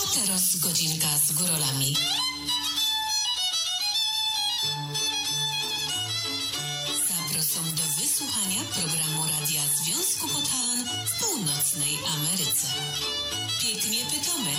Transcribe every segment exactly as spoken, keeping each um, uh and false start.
teraz godzinka z górolami. Zapraszam do wysłuchania programu Radia Związku Podhalan w północnej Ameryce. Pięknie pytamy.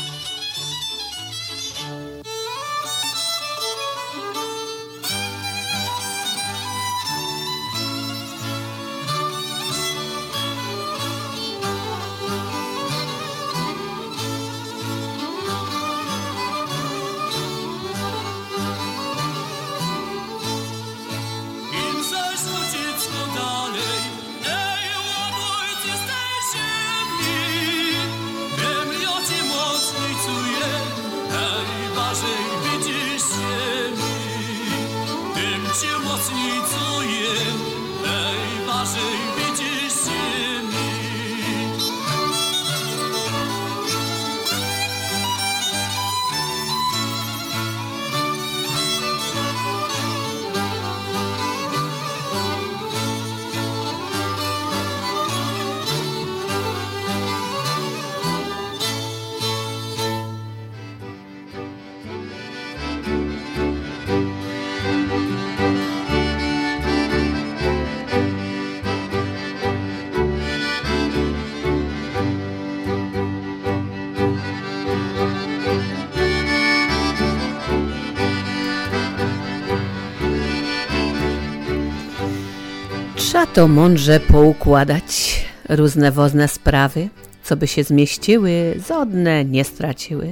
Trzeba to mądrze poukładać, różne wozne sprawy, co by się zmieściły, zodne nie straciły.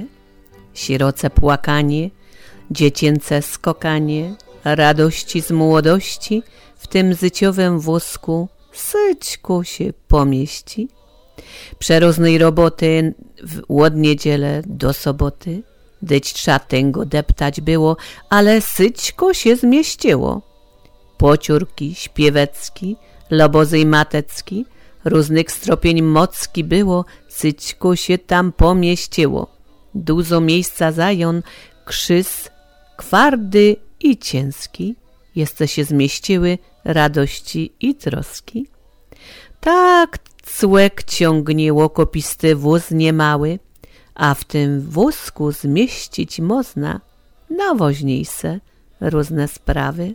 Siroce płakanie, dziecięce skokanie, radości z młodości, w tym zyciowym wózku syćku się pomieści. Przeróżnej roboty w łod niedzielę do soboty, dyć trza tęgo deptać było, ale syćko się zmieściło. Pociórki, śpiewecki, lobozy i matecki, różnych stropień mocki było, syćko się tam pomieściło. Dużo miejsca zajon, krzyż, kwardy i ciężki, jeszcze się zmieściły radości i troski. Tak cłek ciągnie łokopisty wóz niemały, a w tym wózku zmieścić można nawoźniejsze różne sprawy.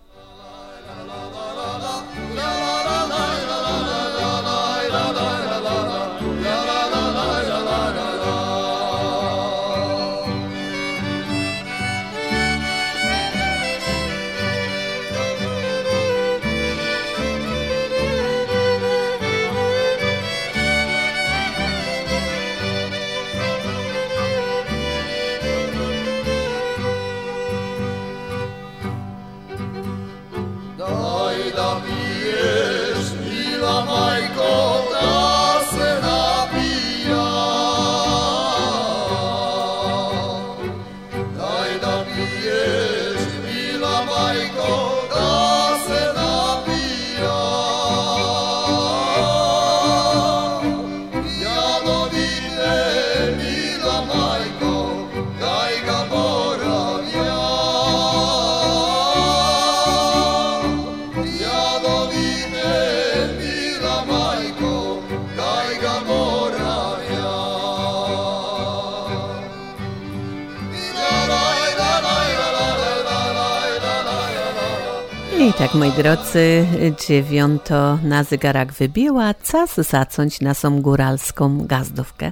I tak, moi drodzy, dziewiąto na zegarach wybiła, czas zacząć naszą góralską gazdówkę.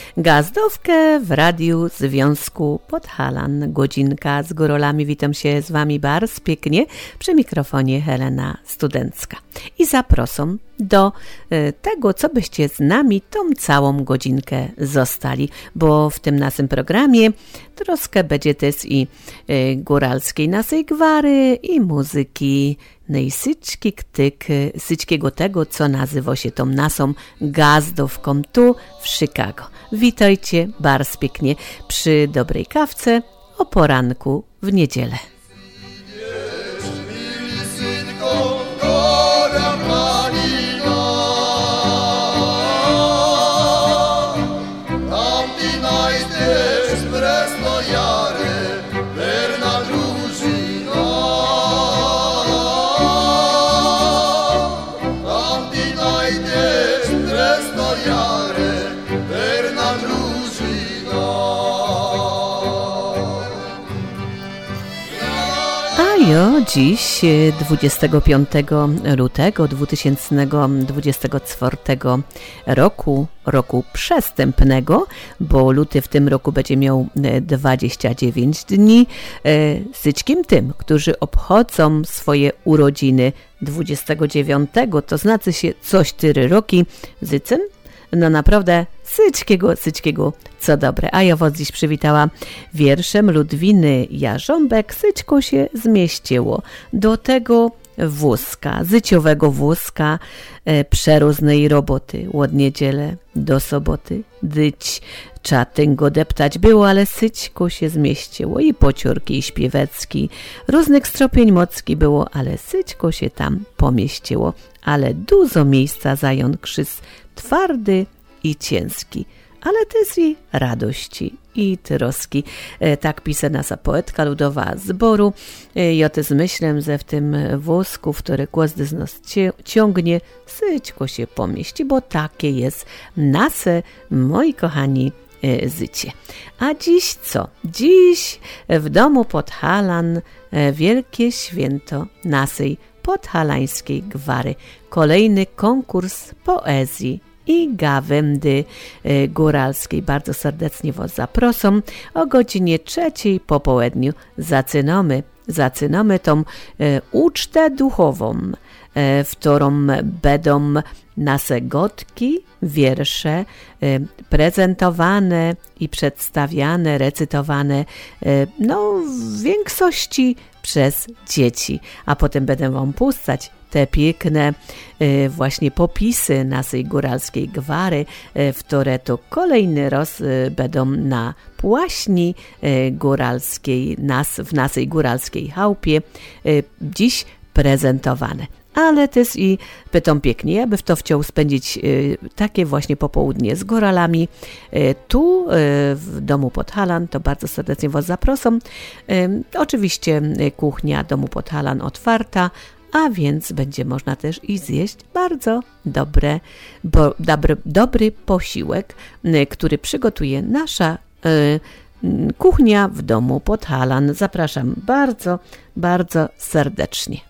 Gazdówkę w Radiu Związku Podhalan. Godzinka z górolami. Witam się z wami bardzo pięknie. Przy mikrofonie Helena Studencka. I zapraszam do tego, co byście z nami tą całą godzinkę zostali, bo w tym naszym programie troszkę będzie też i y, góralskiej naszej gwary i muzyki nejsyczki ktyk syćkiego tego, co nazywa się tą naszą gazdówką tu w Chicago. Witajcie bardzo pięknie przy dobrej kawce o poranku w niedzielę. Verna družino dziś, dwudziestego piątego lutego dwa tysiące dwudziestego czwartego roku, roku przestępnego, bo luty w tym roku będzie miał dwadzieścia dziewięć dni, syćkim tym, którzy obchodzą swoje urodziny dwudziestego dziewiątego, to znaczy się coś tyry roki, zycem, no naprawdę syćkiego, syćkiego, co dobre. A ja was dziś przywitała wierszem Ludwiny Jarząbek. Syćko się zmieściło do tego wózka, zyciowego wózka, e, przeróżnej roboty od niedzielę do soboty. Dyć trzeba tego deptać było, ale syćko się zmieściło i pociorki, i śpiewecki, różnych stropień mocki było, ale syćko się tam pomieściło. Ale dużo miejsca zajął krzyż twardy i ciężki, ale też i radości i troski. E, tak pisze nasza poetka ludowa zboru. E, ja też myślę, że w tym wózku, w który każdy z nas ciągnie, syćko się pomieści, bo takie jest nasze, moi kochani, e, życie. A dziś co? Dziś w domu Podhalan e, wielkie święto naszej podhalańskiej gwary. Kolejny konkurs poezji i gawędy e, góralskiej. Bardzo serdecznie was zaproszę. O godzinie trzeciej po południu zaczynamy, zaczynamy tą e, ucztę duchową, e, w którą będą nasze gotki, wiersze e, prezentowane i przedstawiane, recytowane e, no w większości przez dzieci. A potem będę wam puszczać te piękne e, właśnie popisy naszej góralskiej gwary, e, w które to kolejny raz e, będą na płaśni e, góralskiej, nas, w naszej góralskiej chałupie e, dziś prezentowane. Ale też i pytam pięknie, aby w to chciał spędzić y, takie właśnie popołudnie z góralami. Y, tu y, w domu Podhalan, to bardzo serdecznie was zapraszam. Y, oczywiście y, kuchnia domu Podhalan otwarta, a więc będzie można też i zjeść bardzo dobre, bo, dobry, dobry posiłek, y, który przygotuje nasza y, kuchnia w domu Podhalan. Zapraszam bardzo, bardzo serdecznie.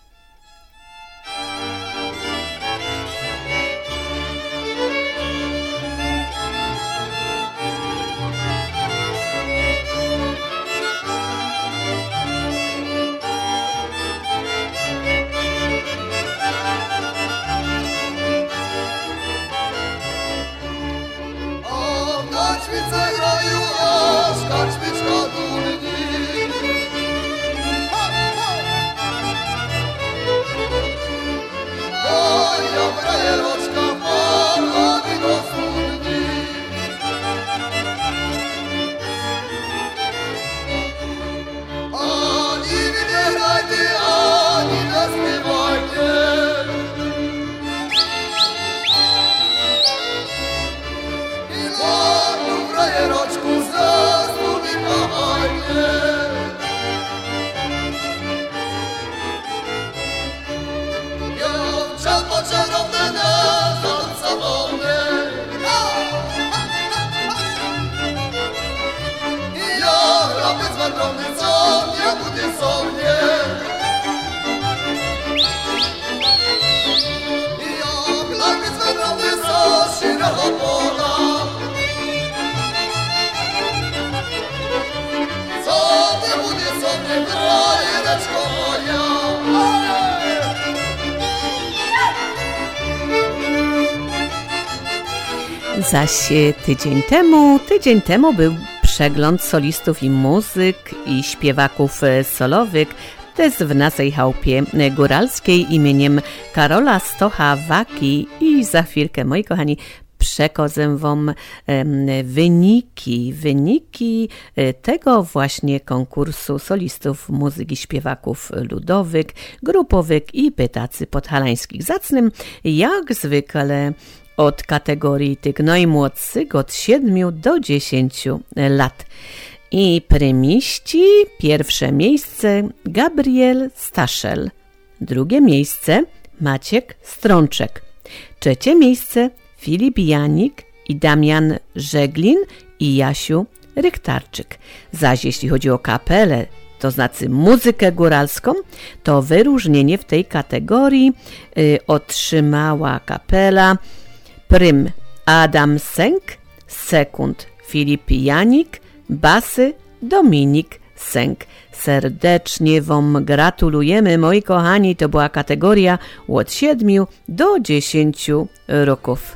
Zaś tydzień temu, tydzień temu był przegląd solistów i muzyk i śpiewaków solowych też w naszej chałupie góralskiej imieniem Karola Stocha-Waki i za chwilkę, moi kochani, przekażę wam wyniki, wyniki tego właśnie konkursu solistów, muzyki, śpiewaków ludowych, grupowych i pytacy podhalańskich. Zacnym jak zwykle od kategorii tych najmłodszych od siedmiu do dziesięciu lat. I premiści pierwsze miejsce Gabriel Staszel, drugie miejsce Maciek Strączek, trzecie miejsce Filip Janik i Damian Żeglin i Jasiu Rychtarczyk. Zaś jeśli chodzi o kapelę to znaczy muzykę góralską, to wyróżnienie w tej kategorii y, otrzymała kapela prym Adam Sęk, sekund Filip Janik, basy Dominik Sęk. Serdecznie Wam gratulujemy, moi kochani, to była kategoria od siedmiu do dziesięciu roków.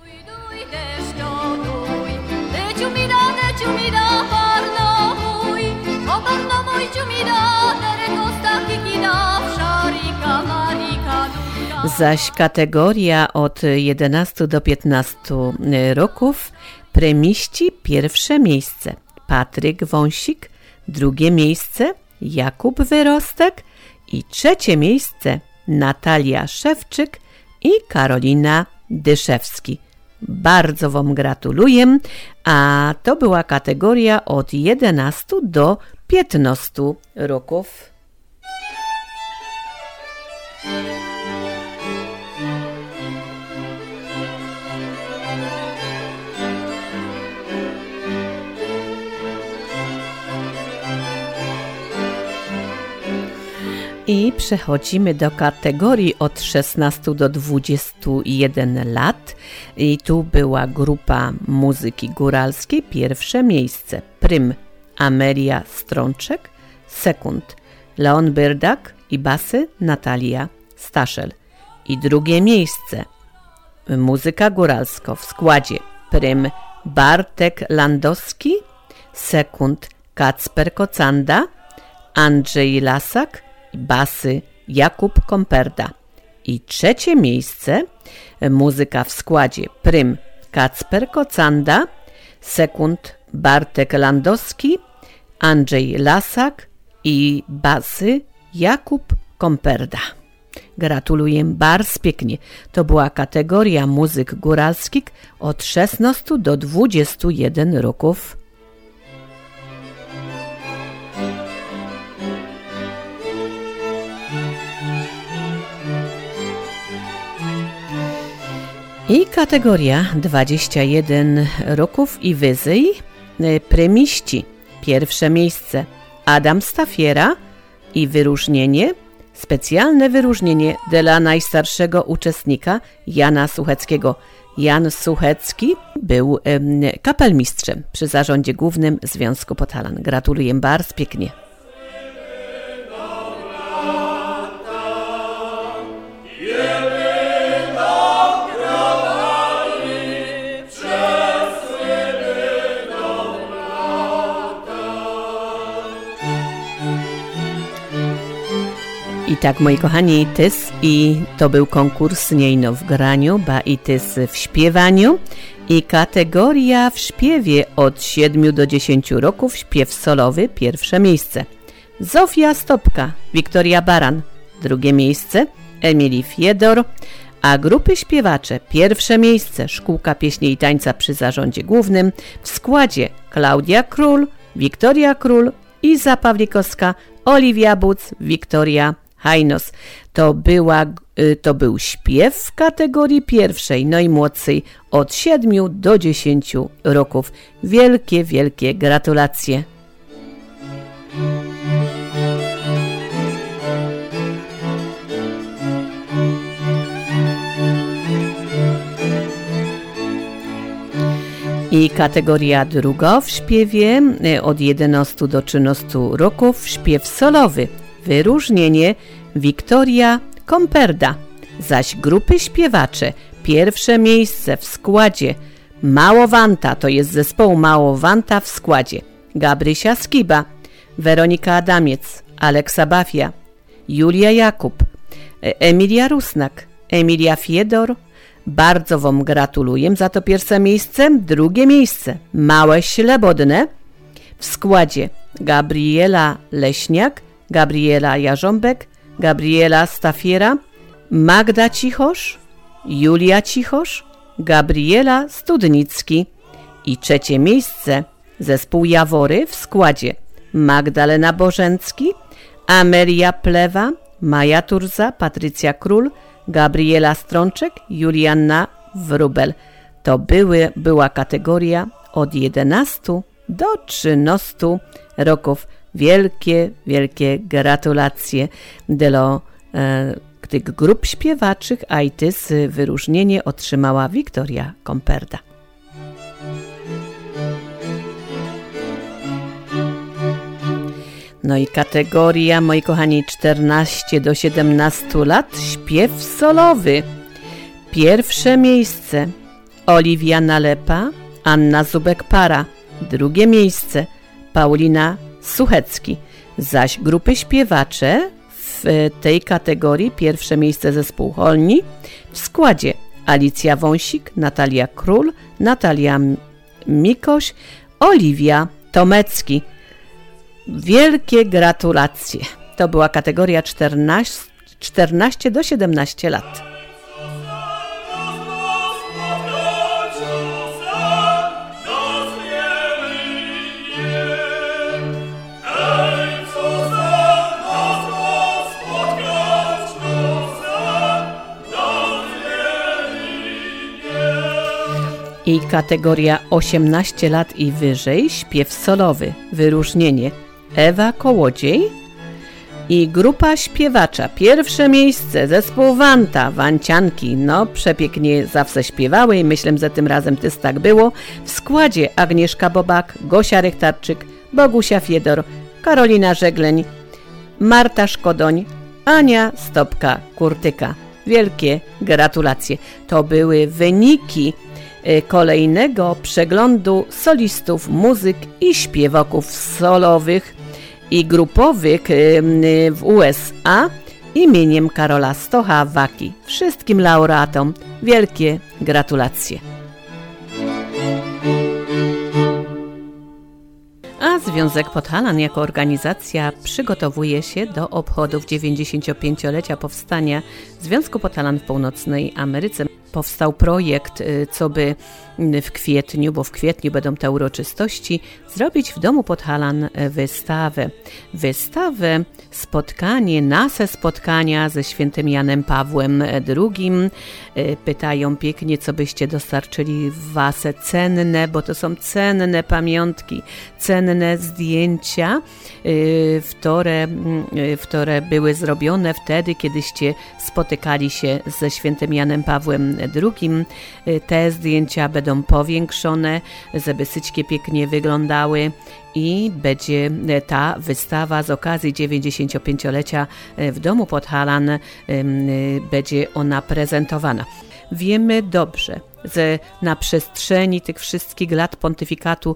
Zaś kategoria od jedenastu do piętnastu roków, premiści pierwsze miejsce Patryk Wąsik, drugie miejsce Jakub Wyrostek i trzecie miejsce Natalia Szewczyk i Karolina Dyszewski. Bardzo Wam gratuluję, a to była kategoria od jedenastu do piętnastu roków. I przechodzimy do kategorii od szesnastu do dwudziestu jeden lat. I tu była grupa muzyki góralskiej. Pierwsze miejsce prym Amelia Strączek, sekund Leon Byrdak i basy Natalia Staszel. I drugie miejsce muzyka góralska w składzie prym Bartek Landowski, sekund Kacper Kocanda, Andrzej Lasak, basy Jakub Komperda. I trzecie miejsce muzyka w składzie prym Kacper Kocanda, sekund Bartek Landowski, Andrzej Lasak i basy Jakub Komperda. Gratuluję bardzo pięknie. To była kategoria muzyk góralskich od szesnastu do dwudziestu jeden roków. I kategoria dwadzieścia jeden roków i wyżej, premiści. Pierwsze miejsce Adam Stafiera i wyróżnienie, specjalne wyróżnienie dla najstarszego uczestnika Jana Sucheckiego. Jan Suchecki był em, kapelmistrzem przy zarządzie głównym Związku Podhalan. Gratuluję bardzo pięknie. I tak, moi kochani, tys i to był konkurs niejno w graniu, ba i tys w śpiewaniu i kategoria w śpiewie od siedmiu do dziesięciu roków, śpiew solowy, pierwsze miejsce Zofia Stopka, Wiktoria Baran, drugie miejsce Emilii Fiedor, a grupy śpiewacze pierwsze miejsce Szkółka Pieśni i Tańca przy zarządzie głównym w składzie Klaudia Król, Wiktoria Król, Iza Pawlikowska, Oliwia Buc, Wiktoria Hajnos. To, była, to był śpiew w kategorii pierwszej, najmłodszej od siedmiu do dziesięciu roków. Wielkie, wielkie gratulacje. I kategoria druga w śpiewie od jedenastu do trzynastu roków, śpiew solowy. Wyróżnienie Wiktoria Komperda. Zaś grupy śpiewacze pierwsze miejsce w składzie Małowanta, to jest zespołu Małowanta w składzie Gabrysia Skiba, Weronika Adamiec, Aleksa Bafia, Julia Jakub, Emilia Rusnak, Emilia Fiedor. Bardzo Wam gratuluję za to pierwsze miejsce. Drugie miejsce Małe Ślebodne w składzie Gabriela Leśniak, Gabriela Jarząbek, Gabriela Stafiera, Magda Cichosz, Julia Cichosz, Gabriela Studnicki. I trzecie miejsce zespół Jawory w składzie Magdalena Bożencki, Amelia Plewa, Maja Turza, Patrycja Król, Gabriela Strączek, Julianna Wróbel. To były, była kategoria od jedenastu do trzynastu roków. wielkie, wielkie gratulacje dla e, tych grup śpiewaczych, a i ty z wyróżnienie otrzymała Wiktoria Komperda. No i kategoria, moi kochani, czternaście do siedemnastu lat, śpiew solowy. Pierwsze miejsce Oliwia Nalepa, Anna Zubek-Para. Drugie miejsce Paulina Suchecki. Zaś grupy śpiewacze w tej kategorii pierwsze miejsce zespół Holni w składzie Alicja Wąsik, Natalia Król, Natalia Mikoś, Oliwia Tomecki. Wielkie gratulacje. To była kategoria czternaście do siedemnastu lat. I kategoria osiemnaście lat i wyżej, śpiew solowy, wyróżnienie Ewa Kołodziej i grupa śpiewacza. Pierwsze miejsce zespół Wanta, Wancianki. No przepięknie zawsze śpiewały i myślę, że tym razem też tak było. W składzie Agnieszka Bobak, Gosia Rychtarczyk, Bogusia Fiedor, Karolina Żegleń, Marta Szkodoń, Ania Stopka-Kurtyka. Wielkie gratulacje. To były wyniki kolejnego przeglądu solistów, muzyk i śpiewaków solowych i grupowych w U S A imieniem Karola Stocha-Waki. Wszystkim laureatom wielkie gratulacje. A Związek Podhalan jako organizacja przygotowuje się do obchodów dziewięćdziesięciopięciolecia powstania Związku Podhalan w Północnej Ameryce. Powstał projekt, co by w kwietniu, bo w kwietniu będą te uroczystości, zrobić w Domu Podhalan wystawę. Wystawę, spotkanie, nasze spotkania ze świętym Janem Pawłem drugim. Pytają pięknie, co byście dostarczyli wasze cenne, bo to są cenne pamiątki, cenne zdjęcia, które, które były zrobione wtedy, kiedyście spotykali się ze świętym Janem Pawłem drugim. Te zdjęcia będą powiększone, żeby syćkie pięknie wyglądały i będzie ta wystawa z okazji dziewięćdziesięciopięciolecia w Domu Podhalan, będzie ona prezentowana. Wiemy dobrze, że na przestrzeni tych wszystkich lat pontyfikatu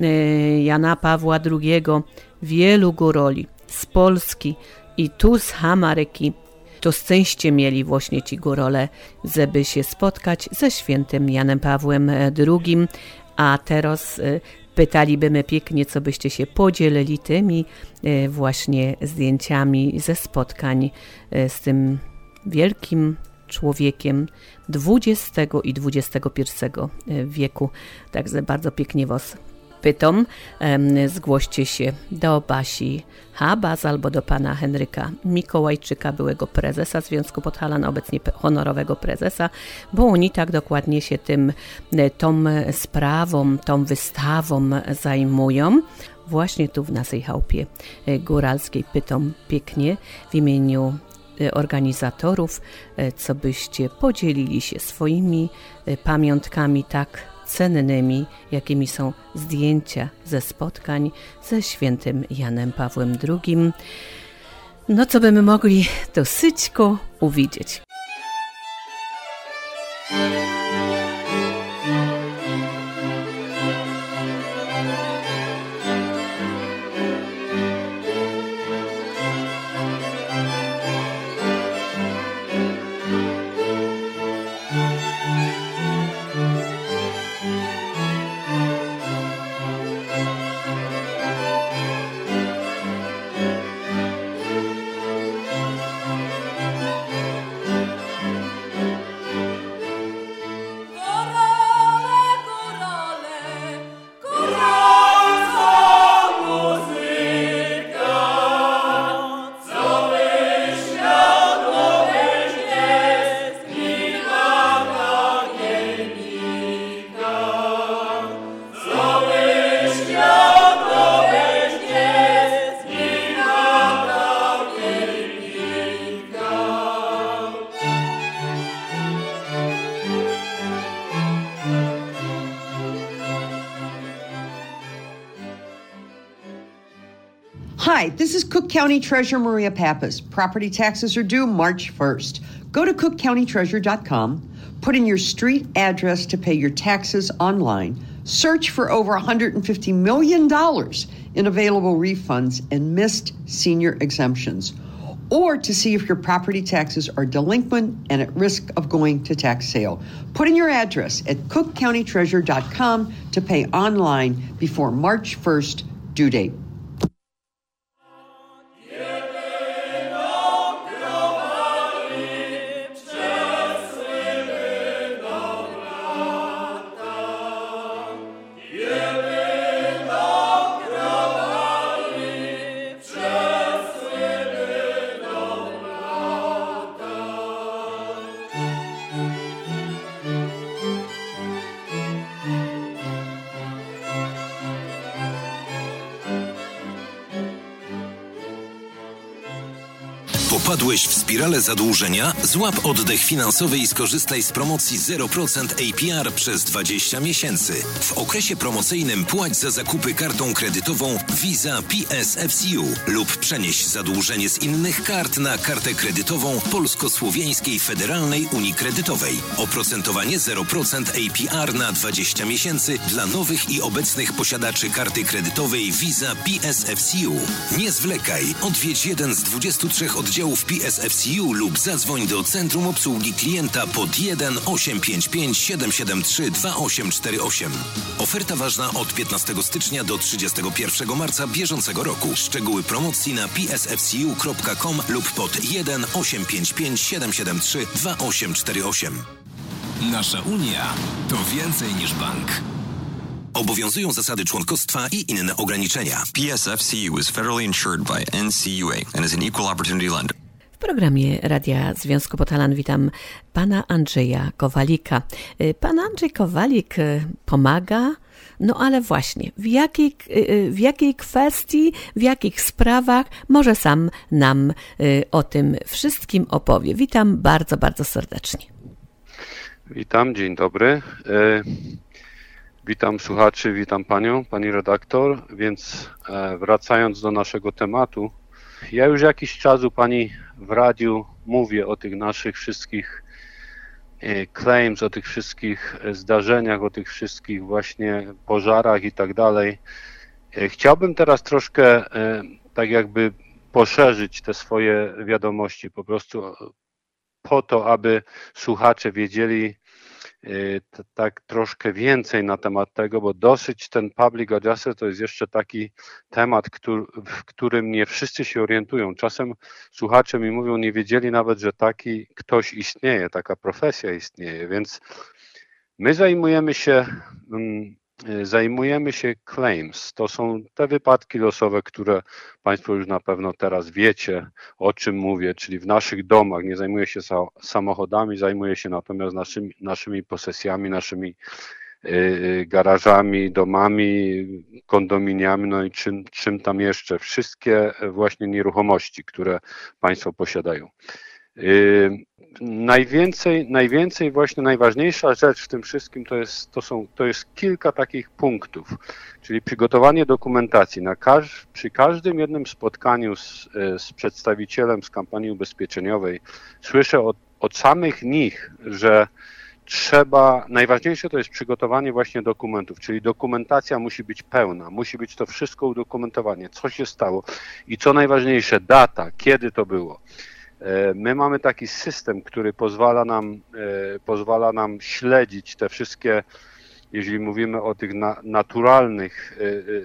Jana Pawła drugiego wielu góroli z Polski i tu z Ameryki to szczęście mieli właśnie ci górole, żeby się spotkać ze świętym Janem Pawłem drugim, a teraz pytalibyśmy pięknie, co byście się podzielili tymi właśnie zdjęciami ze spotkań z tym wielkim człowiekiem dwudziestego i dwudziestego pierwszego wieku. Także bardzo pięknie was pytam, zgłoście się do Basi Habas albo do pana Henryka Mikołajczyka, byłego prezesa Związku Podhalan, obecnie honorowego prezesa, bo oni tak dokładnie się tym, tą sprawą, tą wystawą zajmują. Właśnie tu w naszej chałupie góralskiej pytam pięknie w imieniu organizatorów, co byście podzielili się swoimi pamiątkami tak cennymi, jakimi są zdjęcia ze spotkań ze świętym Janem Pawłem drugim. No co by my mogli to syćko uwidzieć. Hi, this is Cook County Treasurer Maria Pappas. Property taxes are due March first. Go to cook county treasurer dot com, put in your street address to pay your taxes online, search for over one hundred fifty million dollars in available refunds and missed senior exemptions, or to see if your property taxes are delinquent and at risk of going to tax sale. Put in your address at cook county treasurer dot com to pay online before March first due date. Popadłeś w spiralę zadłużenia? Złap oddech finansowy i skorzystaj z promocji zero procent A P R przez dwadzieścia miesięcy. W okresie promocyjnym płać za zakupy kartą kredytową Visa P S F C U lub przenieś zadłużenie z innych kart na kartę kredytową Polsko-Słowiańskiej Federalnej Unii Kredytowej. Oprocentowanie zero procent A P R na dwadzieścia miesięcy dla nowych i obecnych posiadaczy karty kredytowej Visa P S F C U. Nie zwlekaj. Odwiedź jeden z dwudziestu trzech oddziałów P S F C U lub zadzwoń do Centrum Obsługi Klienta pod jeden osiem pięć pięć siedem siedem trzy dwa osiem cztery osiem. Oferta ważna od piętnastego stycznia do trzydziestego pierwszego marca bieżącego roku. Szczegóły promocji na p s f c u kropka com lub pod jeden osiem pięć pięć siedem siedem trzy dwa osiem cztery osiem. Nasza Unia to więcej niż bank. Obowiązują zasady członkostwa i inne ograniczenia. P S F C U is federally insured by N C U A and is an equal opportunity lender. W programie Radia Związku Podhalan witam pana Andrzeja Kowalika. Pan Andrzej Kowalik pomaga, no ale właśnie, w jakiej, w jakiej kwestii, w jakich sprawach, może sam nam o tym wszystkim opowie. Witam bardzo, bardzo serdecznie. Witam, dzień dobry. Witam słuchaczy, witam panią, pani redaktor, więc wracając do naszego tematu, ja już jakiś czas u pani w radiu mówię o tych naszych wszystkich claims, o tych wszystkich zdarzeniach, o tych wszystkich właśnie pożarach i tak dalej. Chciałbym teraz troszkę tak jakby poszerzyć te swoje wiadomości, po prostu po to, aby słuchacze wiedzieli T- tak troszkę więcej na temat tego, bo dosyć ten public adjuster to jest jeszcze taki temat, który, w którym nie wszyscy się orientują. Czasem słuchacze mi mówią, nie wiedzieli nawet, że taki ktoś istnieje, taka profesja istnieje, więc my zajmujemy się, um, zajmujemy się claims. To są te wypadki losowe, które państwo już na pewno teraz wiecie, o czym mówię, czyli w naszych domach. Nie zajmuję się sa- samochodami, zajmuję się natomiast naszymi, naszymi posesjami, naszymi yy, garażami, domami, kondominiami, no i czym, czym tam jeszcze. Wszystkie właśnie nieruchomości, które państwo posiadają. Yy, najwięcej, najwięcej właśnie najważniejsza rzecz w tym wszystkim to jest, to są, to jest kilka takich punktów, czyli przygotowanie dokumentacji. Na każ, przy każdym jednym spotkaniu z, z przedstawicielem z kampanii ubezpieczeniowej słyszę od, od samych nich, że trzeba, najważniejsze to jest przygotowanie właśnie dokumentów, czyli dokumentacja musi być pełna, musi być to wszystko udokumentowanie, co się stało i co najważniejsze, data, kiedy to było. My mamy taki system, który pozwala nam, pozwala nam śledzić te wszystkie, jeżeli mówimy o tych na, naturalnych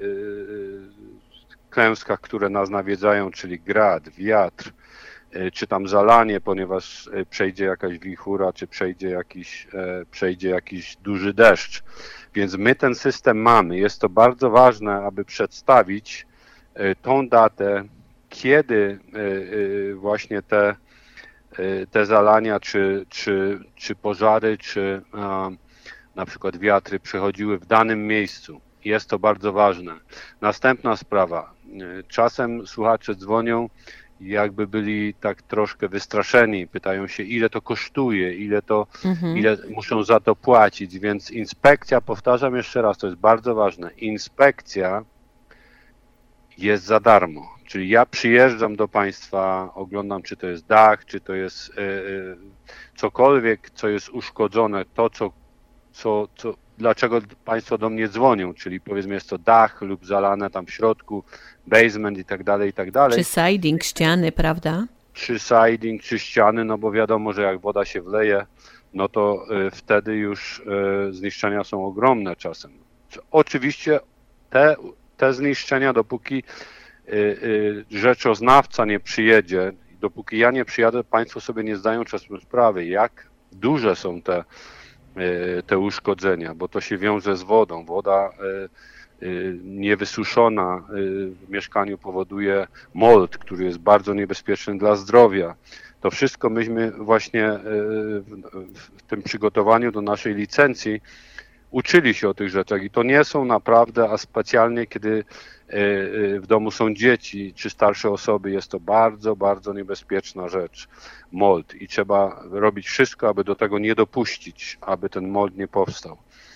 klęskach, które nas nawiedzają, czyli grad, wiatr, czy tam zalanie, ponieważ przejdzie jakaś wichura, czy przejdzie jakiś, przejdzie jakiś duży deszcz. Więc my ten system mamy. Jest to bardzo ważne, aby przedstawić tą datę, kiedy właśnie te, te zalania, czy, czy, czy pożary, czy na przykład wiatry przechodziły w danym miejscu. Jest to bardzo ważne. Następna sprawa. Czasem słuchacze dzwonią i jakby byli tak troszkę wystraszeni. Pytają się, ile to kosztuje, ile to, mhm. ile muszą za to płacić. Więc inspekcja, powtarzam jeszcze raz, to jest bardzo ważne. Inspekcja jest za darmo, Czyli ja przyjeżdżam do Państwa, oglądam, czy to jest dach, czy to jest y, y, cokolwiek, co jest uszkodzone, to, co, co, co, dlaczego Państwo do mnie dzwonią, czyli powiedzmy jest to dach lub zalane tam w środku, basement i tak dalej, i tak dalej. Czy siding, ściany, prawda? Czy siding, czy ściany, no bo wiadomo, że jak woda się wleje, no to y, wtedy już y, zniszczenia są ogromne czasem. Oczywiście te, te zniszczenia, dopóki y, y, rzeczoznawca nie przyjedzie, dopóki ja nie przyjadę, Państwo sobie nie zdają czasem sprawy, jak duże są te, y, te uszkodzenia, bo to się wiąże z wodą. Woda y, y, niewysuszona y, w mieszkaniu powoduje mold, który jest bardzo niebezpieczny dla zdrowia. To wszystko myśmy właśnie y, w, w tym przygotowaniu do naszej licencji uczyli się o tych rzeczach i to nie są naprawdę, a specjalnie kiedy w domu są dzieci czy starsze osoby, jest to bardzo, bardzo niebezpieczna rzecz, mold, i trzeba robić wszystko, aby do tego nie dopuścić, aby ten mold nie powstał.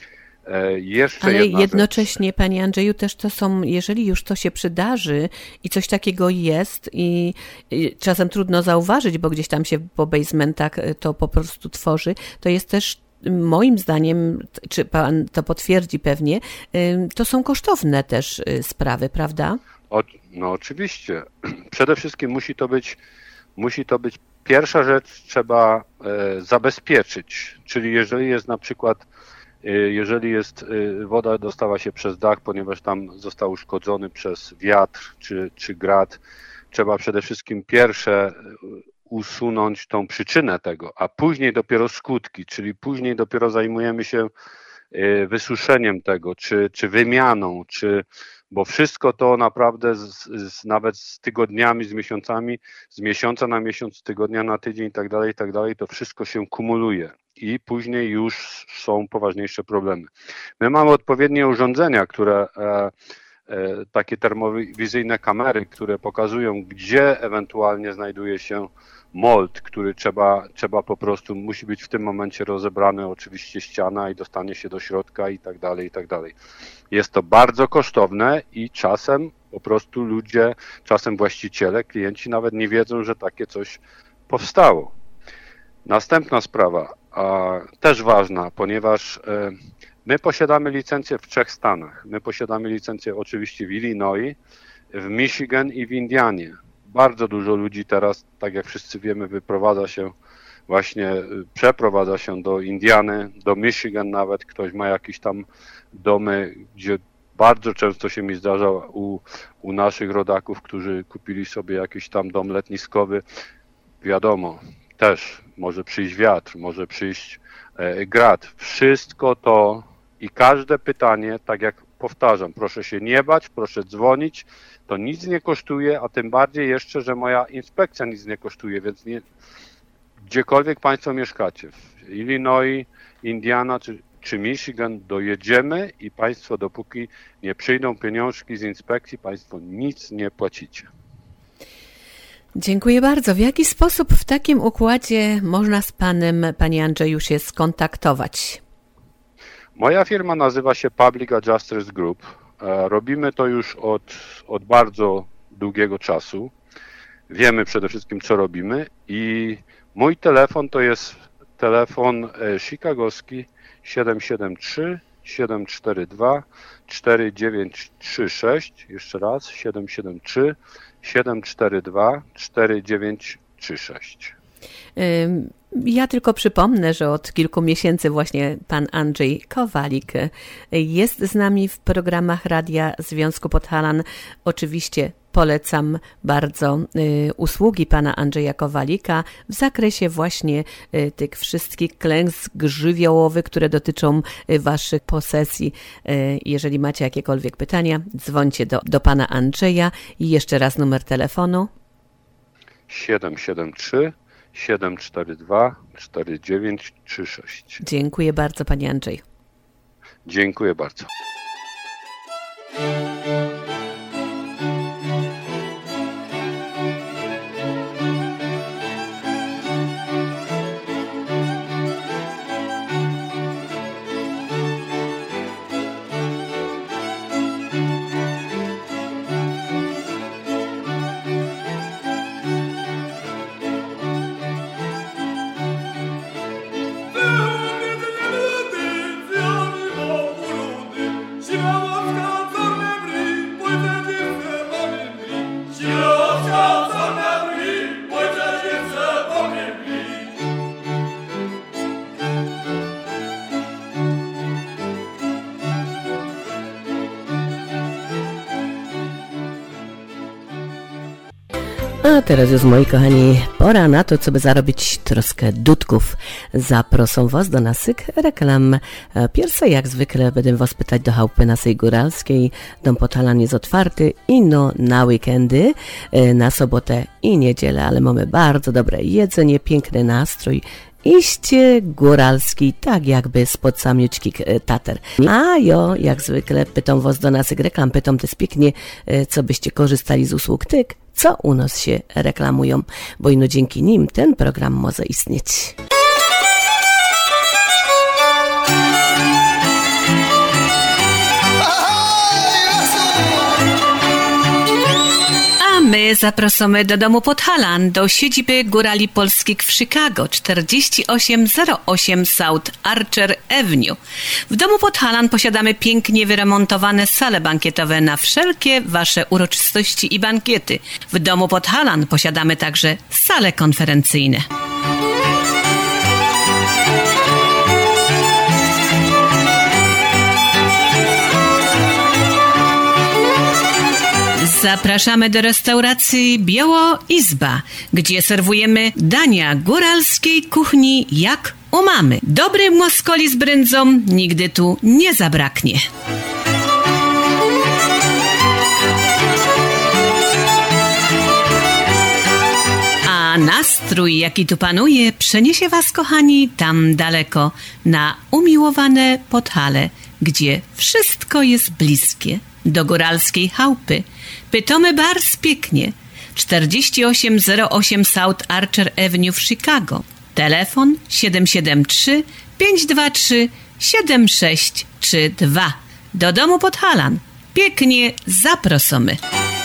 Jeszcze Ale jedna jednocześnie, rzecz. Panie Andrzeju, też to są, jeżeli już to się przydarzy i coś takiego jest i, i czasem trudno zauważyć, bo gdzieś tam się po basementach to po prostu tworzy, to jest też moim zdaniem, czy pan to potwierdzi pewnie, to są kosztowne też sprawy, prawda? O, no oczywiście. Przede wszystkim musi to być, musi to być pierwsza rzecz, trzeba e, zabezpieczyć, czyli jeżeli jest na przykład, e, jeżeli jest e, woda dostała się przez dach, ponieważ tam został uszkodzony przez wiatr czy, czy grad, trzeba przede wszystkim pierwsze usunąć tą przyczynę tego, a później dopiero skutki, czyli później dopiero zajmujemy się wysuszeniem tego, czy, czy wymianą, czy, bo wszystko to naprawdę z, z, nawet z tygodniami, z miesiącami, z miesiąca na miesiąc, z tygodnia na tydzień i tak dalej, i tak dalej, to wszystko się kumuluje i później już są poważniejsze problemy. My mamy odpowiednie urządzenia, które e, e, takie termowizyjne kamery, które pokazują, gdzie ewentualnie znajduje się mold, który trzeba, trzeba po prostu, musi być w tym momencie rozebrany, oczywiście ściana i dostanie się do środka i tak dalej, i tak dalej. Jest to bardzo kosztowne i czasem po prostu ludzie, czasem właściciele, klienci nawet nie wiedzą, że takie coś powstało. Następna sprawa, a też ważna, ponieważ e, my posiadamy licencję w trzech stanach. My posiadamy licencję oczywiście w Illinois, w Michigan i w Indianie. Bardzo dużo ludzi teraz, tak jak wszyscy wiemy, wyprowadza się właśnie, przeprowadza się do Indiany, do Michigan nawet. Ktoś ma jakieś tam domy, gdzie bardzo często się mi zdarza u, u naszych rodaków, którzy kupili sobie jakiś tam dom letniskowy. Wiadomo, też może przyjść wiatr, może przyjść e, grad. Wszystko to i każde pytanie, tak jak powtarzam, proszę się nie bać, proszę dzwonić, to nic nie kosztuje, a tym bardziej jeszcze, że moja inspekcja nic nie kosztuje, więc nie, gdziekolwiek Państwo mieszkacie, w Illinois, Indiana czy, czy Michigan, dojedziemy i Państwo, dopóki nie przyjdą pieniążki z inspekcji, Państwo nic nie płacicie. Dziękuję bardzo. W jaki sposób w takim układzie można z Panem, Panie Andrzeju, się skontaktować? Moja firma nazywa się Public Adjusters Group. Robimy to już od, od bardzo długiego czasu. Wiemy przede wszystkim, co robimy i mój telefon to jest telefon chicagowski siedem siedem trzy, siedem cztery dwa, cztery dziewięć trzy sześć. Jeszcze raz, siedem siedem trzy, siedem cztery dwa, cztery dziewięć trzy sześć. Ja tylko przypomnę, że od kilku miesięcy właśnie pan Andrzej Kowalik jest z nami w programach Radia Związku Podhalan. Oczywiście polecam bardzo y, usługi pana Andrzeja Kowalika w zakresie właśnie y, tych wszystkich klęsk żywiołowych, które dotyczą y, waszych posesji. Y, jeżeli macie jakiekolwiek pytania, dzwońcie do, do pana Andrzeja i jeszcze raz numer telefonu. siedem siedem trzy, siedem cztery dwa, cztery dziewięć trzy sześć. Dziękuję bardzo, panie Andrzej. Dziękuję bardzo. A teraz już, moi kochani, pora na to, co by zarobić troszkę dudków. Zaproszą was do nasyk reklam. Pierwsze, jak zwykle, będę was pytać do chałupy naszej góralskiej. Dom Podhalan jest otwarty ino na weekendy, na sobotę i niedzielę, ale mamy bardzo dobre jedzenie, piękny nastrój. Iście góralski, tak jakby spod samiuczkich Tater. A jo, jak zwykle, pytam was do nasyk reklam, pytam też pięknie, co byście korzystali z usług tyk, co u nas się reklamują, bo ino dzięki nim ten program może istnieć. My zapraszamy do domu Podhalan, do siedziby Górali Polskich w Chicago, czterdzieści osiem zero osiem South Archer Avenue. W domu Podhalan posiadamy pięknie wyremontowane sale bankietowe na wszelkie wasze uroczystości i bankiety. W domu Podhalan posiadamy także sale konferencyjne. Zapraszamy do restauracji Biało Izba, gdzie serwujemy dania góralskiej kuchni jak u mamy. Dobry moskoli z brędzą nigdy tu nie zabraknie. A nastrój, jaki tu panuje, przeniesie was, kochani, tam daleko, na umiłowane Podhale, gdzie wszystko jest bliskie. Do góralskiej chałupy. Pytomy bar pięknie. czterdzieści osiem zero osiem South Archer Avenue w Chicago. Telefon siedem siedem trzy pięć dwa trzy siedem sześć trzy dwa. Do domu Podhalan. Pięknie zaprosimy.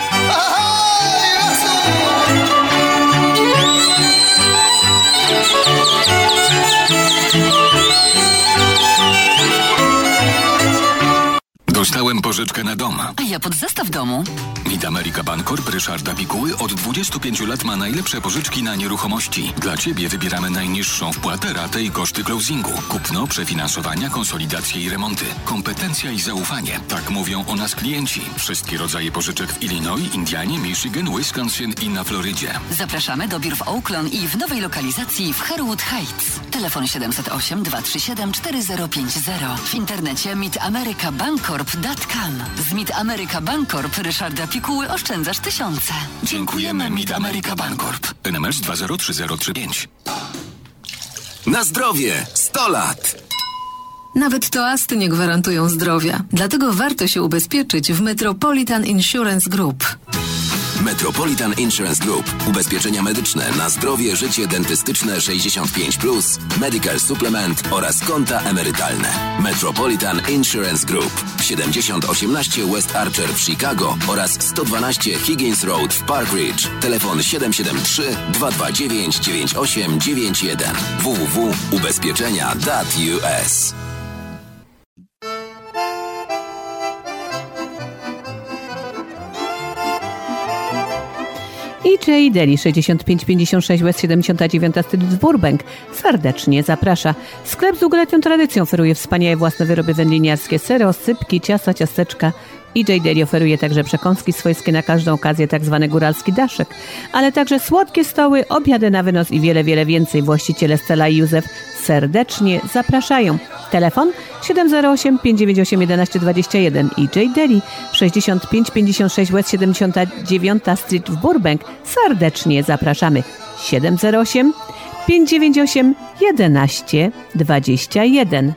Dostałem pożyczkę na dom. A ja pod zestaw domu. Mid America Bancorp Ryszarda Pikuły od dwudziestu pięciu lat ma najlepsze pożyczki na nieruchomości. Dla Ciebie wybieramy najniższą wpłatę, ratę i koszty closingu. Kupno, przefinansowania, konsolidacje i remonty. Kompetencja i zaufanie. Tak mówią o nas klienci. Wszystkie rodzaje pożyczek w Illinois, Indianie, Michigan, Wisconsin i na Florydzie. Zapraszamy do biur w Oakland i w nowej lokalizacji w Harewood Heights. Telefon siedem zero osiem dwa trzy siedem cztery zero pięć zero. W internecie mid america bancorp kropka com. Z Mid America Bancorp Ryszarda Pikuły oszczędzasz tysiące. Dziękujemy Mid America Bancorp. N M S dwa zero trzy zero trzy pięć. Na zdrowie! sto lat! Nawet toasty nie gwarantują zdrowia. Dlatego warto się ubezpieczyć w Metropolitan Insurance Group. Metropolitan Insurance Group. Ubezpieczenia medyczne na zdrowie, życie dentystyczne sześćdziesiąt pięć plus, medical supplement oraz konta emerytalne. Metropolitan Insurance Group. siedemdziesiąt osiemnaście West Archer w Chicago oraz sto dwanaście Higgins Road w Park Ridge. Telefon siedem siedem trzy dwa dwa dziewięć dziewięć osiem dziewięć jeden. w w w kropka ubezpieczenia kropka u s. I J Deli sześćdziesiąt pięć pięćdziesiąt sześć West siedemdziesiąt dziewięć Street w Burbank serdecznie zaprasza. Sklep z długoletnią tradycją oferuje wspaniałe własne wyroby wędliniarskie, sery, oscypki, ciasta, ciasteczka. I J Deli oferuje także przekąski swojskie na każdą okazję, tak zwany góralski daszek, ale także słodkie stoły, obiady na wynos i wiele, wiele więcej. Właściciele Stella i Józef serdecznie zapraszają. Telefon siedem zero osiem pięć dziewięć osiem jedenaście dwadzieścia jeden. I J Deli sześćdziesiąt pięć pięćdziesiąt sześć West siedemdziesiąt dziewięć Street w Burbank serdecznie zapraszamy. siedem zero osiem pięć dziewięć osiem jedenaście dwadzieścia jeden.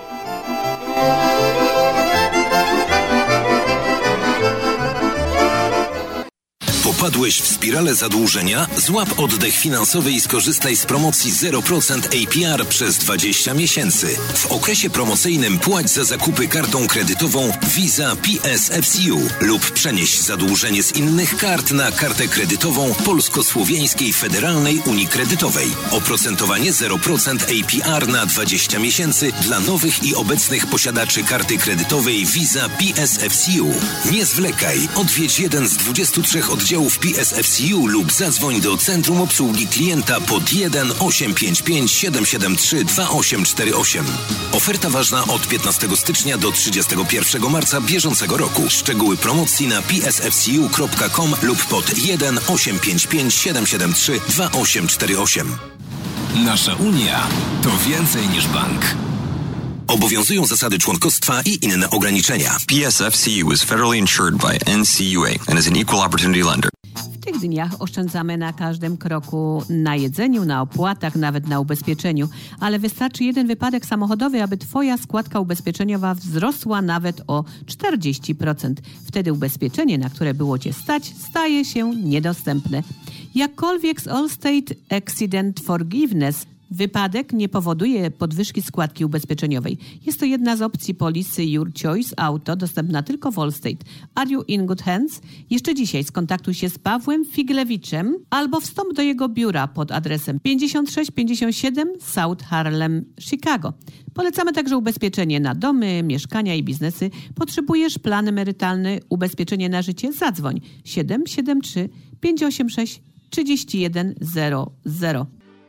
Popadłeś w spiralę zadłużenia? Złap oddech finansowy i skorzystaj z promocji zero procent A P R przez dwadzieścia miesięcy. W okresie promocyjnym płać za zakupy kartą kredytową Visa P S F C U lub przenieś zadłużenie z innych kart na kartę kredytową Polsko-Słowiańskiej Federalnej Unii Kredytowej. Oprocentowanie zero procent A P R na dwadzieścia miesięcy dla nowych i obecnych posiadaczy karty kredytowej Visa P S F C U. Nie zwlekaj. Odwiedź jeden z dwudziestu trzech oddziałów w P S F C U lub zadzwoń do Centrum Obsługi Klienta pod jeden osiem pięć pięć siedem siedem trzy dwa osiem cztery osiem. Oferta ważna od piętnastego stycznia do trzydziestego pierwszego marca bieżącego roku. Szczegóły promocji na p s f c u kropka com lub pod jeden osiem pięć pięć siedem siedem trzy dwa osiem cztery osiem. Nasza Unia to więcej niż bank. Obowiązują zasady członkostwa i inne ograniczenia. P S F C U is federally insured by N C U A and is an equal opportunity lender. W tych dniach oszczędzamy na każdym kroku, na jedzeniu, na opłatach, nawet na ubezpieczeniu, ale wystarczy jeden wypadek samochodowy, aby Twoja składka ubezpieczeniowa wzrosła nawet o czterdzieści procent. Wtedy ubezpieczenie, na które było Cię stać, staje się niedostępne. Jakkolwiek z Allstate Accident Forgiveness wypadek nie powoduje podwyżki składki ubezpieczeniowej. Jest to jedna z opcji polisy Your Choice Auto, dostępna tylko w Allstate. Are you in good hands? Jeszcze dzisiaj skontaktuj się z Pawłem Figlewiczem albo wstąp do jego biura pod adresem pięćdziesiąt sześć pięćdziesiąt siedem South Harlem, Chicago. Polecamy także ubezpieczenie na domy, mieszkania i biznesy. Potrzebujesz plan emerytalny, ubezpieczenie na życie? Zadzwoń siedem siedem trzy pięć osiem sześć trzy jeden zero zero.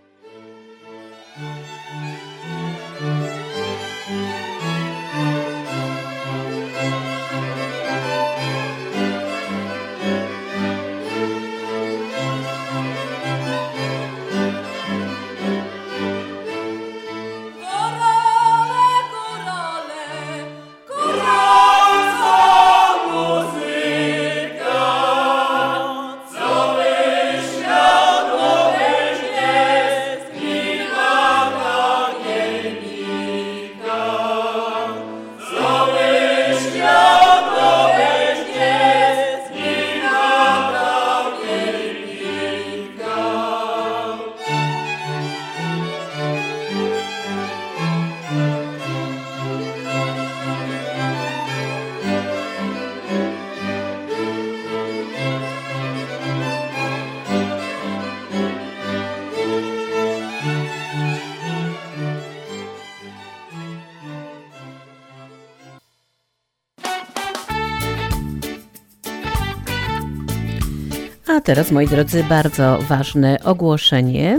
A teraz, moi drodzy, bardzo ważne ogłoszenie.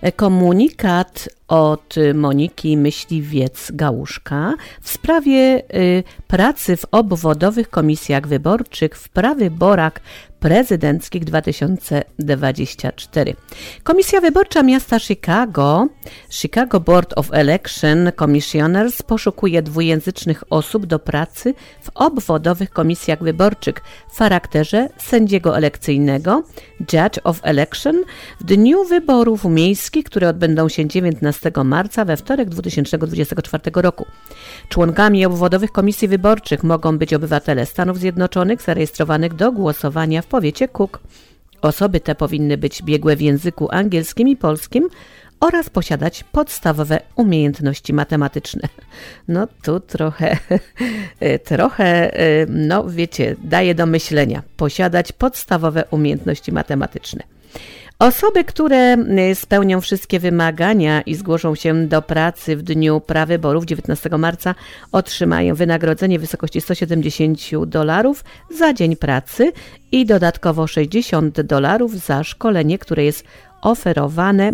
Komunikat od Moniki Myśliwiec-Gałuszka w sprawie y, pracy w obwodowych komisjach wyborczych w prawyborach prezydenckich dwa tysiące dwudziestym czwartym. Komisja Wyborcza Miasta Chicago, Chicago Board of Election Commissioners, poszukuje dwujęzycznych osób do pracy w obwodowych komisjach wyborczych w charakterze sędziego elekcyjnego, Judge of Election, w dniu wyborów miejskich, które odbędą się dziewiętnastego marca we wtorek dwa tysiące dwudziestego czwartego roku. Członkami obwodowych komisji wyborczych mogą być obywatele Stanów Zjednoczonych zarejestrowanych do głosowania w powiecie Cook. Osoby te powinny być biegłe w języku angielskim i polskim oraz posiadać podstawowe umiejętności matematyczne. No tu trochę, trochę, no wiecie, daje do myślenia. Posiadać podstawowe umiejętności matematyczne. Osoby, które spełnią wszystkie wymagania i zgłoszą się do pracy w dniu prawyborów dziewiętnastego marca, otrzymają wynagrodzenie w wysokości sto siedemdziesiąt dolarów za dzień pracy i dodatkowo sześćdziesiąt dolarów za szkolenie, które jest oferowane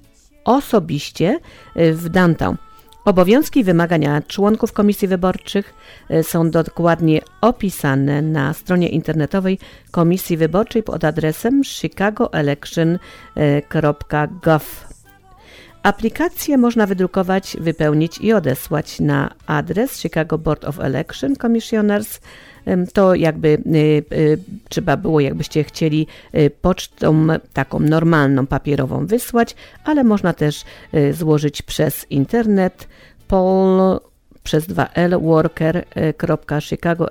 osobiście w downtown. Obowiązki i wymagania członków komisji wyborczych są dokładnie opisane na stronie internetowej Komisji Wyborczej pod adresem chicago election kropka gov. Aplikację można wydrukować, wypełnić i odesłać na adres Chicago Board of Election Commissioners. To jakby y, y, trzeba było, jakbyście chcieli, y, pocztą taką normalną, papierową wysłać, ale można też y, złożyć przez internet poll przez dwa l worker kropka chicago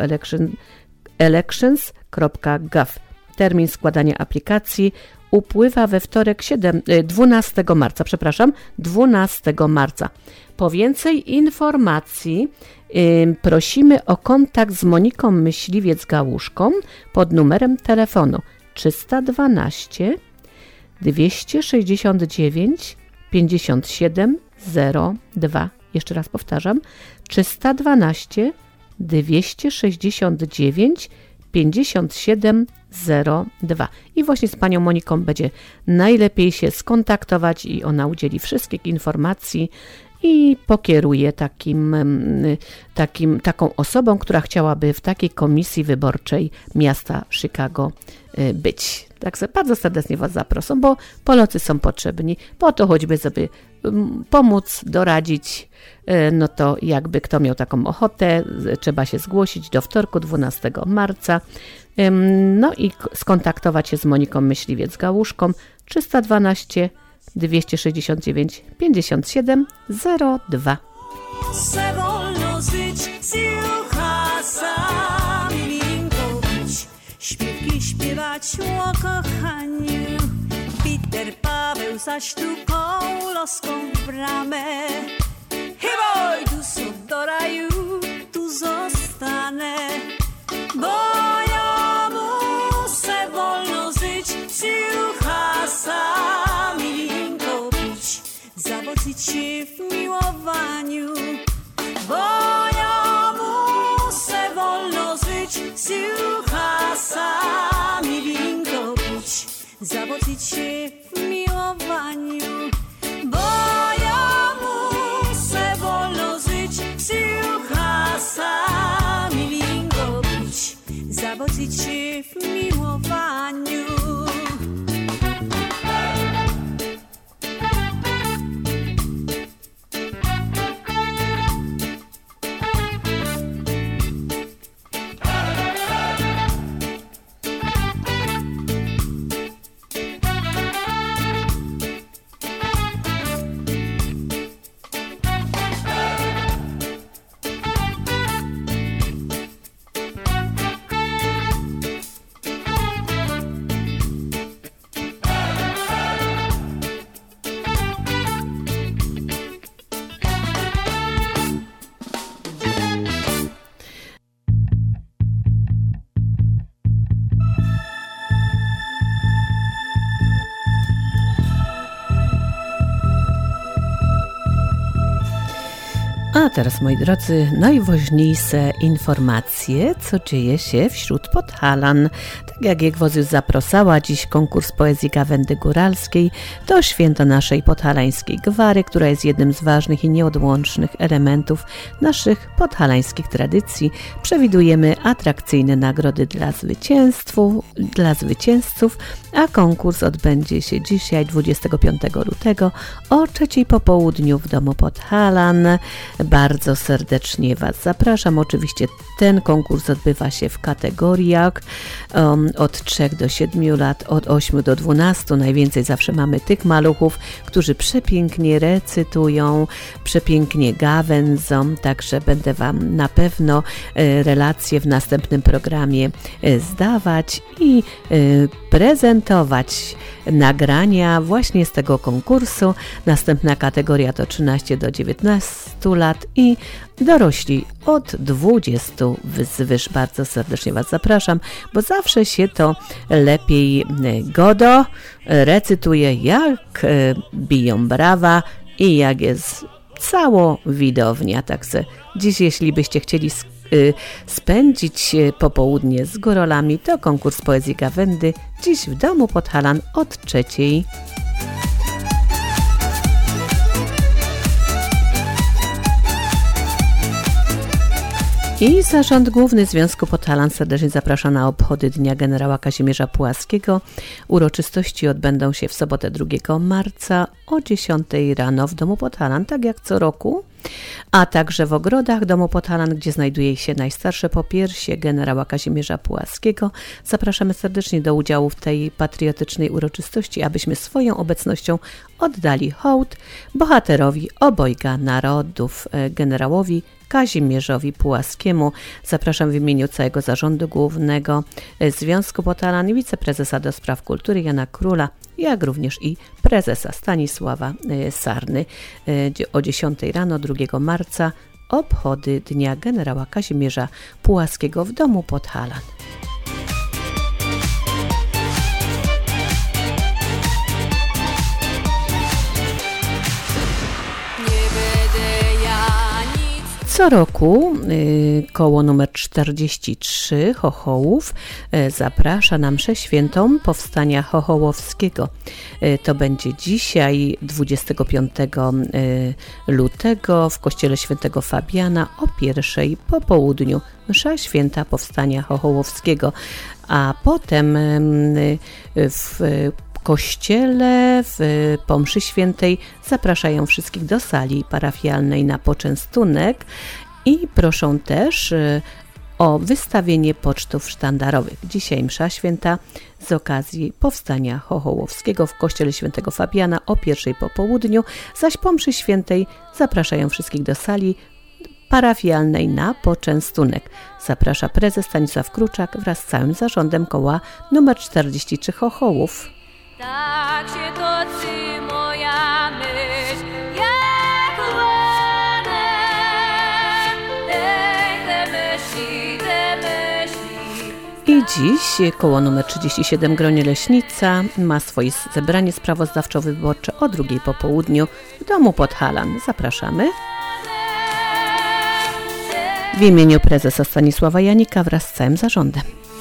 elections kropka gov. Termin składania aplikacji upływa we wtorek dwunastego marca, przepraszam, dwunastego marca. Po więcej informacji yy, prosimy o kontakt z Moniką Myśliwiec-Gałuszką pod numerem telefonu trzysta dwanaście dwieście sześćdziesiąt dziewięć pięćdziesiąt siedem zero dwa. Jeszcze raz powtarzam, trzysta dwanaście dwieście sześćdziesiąt dziewięć pięćdziesiąt siedem zero dwa. I właśnie z panią Moniką będzie najlepiej się skontaktować i ona udzieli wszystkich informacji i pokieruje takim, takim, taką osobą, która chciałaby w takiej komisji wyborczej miasta Chicago być. Także bardzo serdecznie Was zaproszę, bo Polacy są potrzebni po to choćby, żeby pomóc, doradzić. No to jakby kto miał taką ochotę, trzeba się zgłosić do wtorku dwunastego marca. No i skontaktować się z Moniką Myśliwiec-Gałuszką trzysta dwanaście dwieście sześćdziesiąt dziewięć pięćdziesiąt siedem zero dwa. Se wolno żyć, sami robić, śpiewki śpiewać o kochaniu. Peter Paweł za sztuką loską w bramę. Hej, tu są do raju, tu zostanę, bo ja muszę wolno żyć, sami robić, zawodzić się w miłowaniu, bo ja muszę wolno żyć, sami robić, zawodzić się w miłowaniu, bo ja muszę wolno żyć, sami robić, zawodzić się w miłowaniu. A teraz, moi drodzy, najważniejsze informacje, co dzieje się wśród Podhalan. Tak jak Jegwoz już zaprosała, dziś konkurs poezji Gawędy Góralskiej to święto naszej podhalańskiej gwary, która jest jednym z ważnych i nieodłącznych elementów naszych podhalańskich tradycji. Przewidujemy atrakcyjne nagrody dla zwycięzców, dla zwycięzców, a konkurs odbędzie się dzisiaj, dwudziestego piątego lutego o trzeciej po południu w domu Podhalan. Bardzo serdecznie Was zapraszam. Oczywiście ten konkurs odbywa się w kategoriach um, od trzech do siedmiu lat, od ośmiu do dwunastu. Najwięcej zawsze mamy tych maluchów, którzy przepięknie recytują, przepięknie gawędzą, także będę Wam na pewno e, relacje w następnym programie e, zdawać i e, prezentować nagrania właśnie z tego konkursu. Następna kategoria to trzynaście do dziewiętnastu lat i dorośli od dwudziestu wzwyż. Bardzo serdecznie Was zapraszam, bo zawsze się to lepiej godo recytuje, jak biją brawa i jak jest cała widownia. Także dziś, jeśli byście chcieli spędzić popołudnie z górolami, to konkurs poezji Gawędy dziś w domu Podhalan od trzeciej. I Zarząd Główny Związku Podhalan serdecznie zaprasza na obchody Dnia Generała Kazimierza Pułaskiego. Uroczystości odbędą się w sobotę drugiego marca o dziesiątej rano w domu Podhalan, tak jak co roku, a także w ogrodach domu Podhalan, gdzie znajduje się najstarsze popiersie generała Kazimierza Pułaskiego. Zapraszamy serdecznie do udziału w tej patriotycznej uroczystości, abyśmy swoją obecnością oddali hołd bohaterowi obojga narodów, generałowi Kazimierzowi Pułaskiemu. Zapraszam w imieniu całego Zarządu Głównego Związku Podhalan i wiceprezesa do spraw kultury Jana Króla, jak również i prezesa Stanisława Sarny. O dziesiątej rano drugiego marca obchody Dnia Generała Kazimierza Pułaskiego w domu Podhalan. Co roku koło numer czterdzieści trzy Chochołów zaprasza na mszę świętą Powstania Chochołowskiego. To będzie dzisiaj, dwudziestego piątego lutego w kościele świętego Fabiana o pierwszej po południu. Msza święta Powstania Chochołowskiego, a potem w kościele w po mszy świętej zapraszają wszystkich do sali parafialnej na poczęstunek i proszą też o wystawienie pocztów sztandarowych. Dzisiaj msza święta z okazji Powstania Chochołowskiego w kościele świętego Fabiana o pierwszej po południu, zaś po mszy świętej zapraszają wszystkich do sali parafialnej na poczęstunek. Zaprasza prezes Stanisław Kruczak wraz z całym zarządem koła numer czterdzieści trzy Chochołów. Tak się toczy moja myśl, jak łanem, te myśli, te myśli. I dziś koło numer trzydzieści siedem Gronie Leśnica ma swoje zebranie sprawozdawczo-wyborcze o drugiej po południu w domu Podhalan. Zapraszamy. W imieniu prezesa Stanisława Janika wraz z całym zarządem.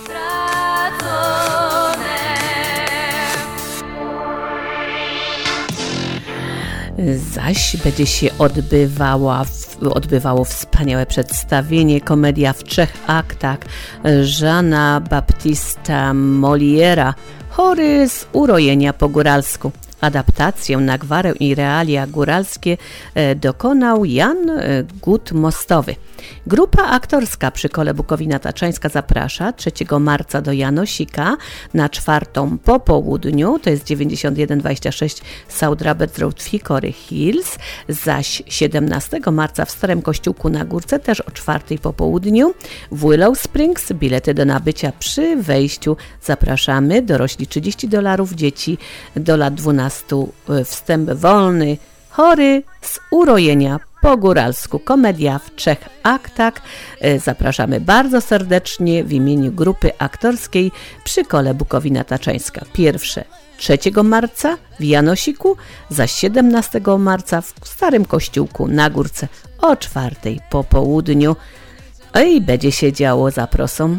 Zaś będzie się odbywała, odbywało wspaniałe przedstawienie, komedia w trzech aktach Jeana Baptista Moliera, Chory z urojenia po góralsku. Adaptację na gwarę i realia góralskie dokonał Jan Gut-Mostowy. Grupa aktorska przy Kole Bukowina Taczańska zaprasza trzeciego marca do Janosika na czwartą po południu, to jest dziewięćdziesiąt jeden dwadzieścia sześć South Roberts Road w Hickory Hills, zaś siedemnastego marca w Starym Kościółku na Górce też o czwartej po południu w Willow Springs, bilety do nabycia przy wejściu. Zapraszamy, dorośli trzydzieści dolarów, dzieci do lat dwunastu, wstęp wolny. Chory z urojenia po góralsku. Komedia w trzech aktach. Zapraszamy bardzo serdecznie w imieniu grupy aktorskiej przy Kole Bukowina Taczańska. Pierwsze trzeciego marca w Janosiku, zaś siedemnastego marca w Starym Kościółku na Górce o czwartej po południu. Oj, będzie się działo, zaproszą.